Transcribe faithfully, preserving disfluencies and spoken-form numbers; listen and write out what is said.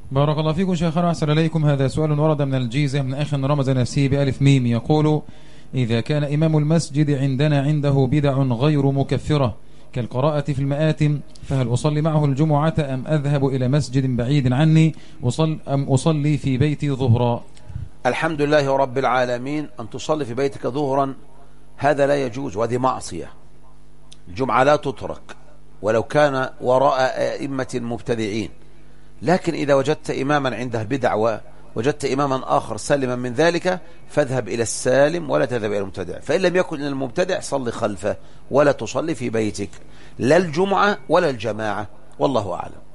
بارك الله فيكم شيخنا، أحسن إليكم. هذا سؤال ورد من الجيزة من أخ رمز نفسه بألف ميم، يقول: إذا كان إمام المسجد عندنا عنده بدع غير مكفرة كالقراءة في المآتم، فهل أصلي معه الجمعة أم أذهب إلى مسجد بعيد عني أصل أم أصلي في بيتي ظهرا؟ الحمد لله رب العالمين. أن تصلي في بيتك ظهرا هذا لا يجوز، وهذه معصية. الجمعة لا تترك ولو كان وراء أئمة المبتدعين، لكن إذا وجدت إماما عنده بدع ووجدت إماما آخر سلما من ذلك فاذهب إلى السالم ولا تذهب إلى المبتدع. فإن لم يكن المبتدع صلي خلفه ولا تصلي في بيتك، لا الجمعة ولا الجماعة، والله أعلم.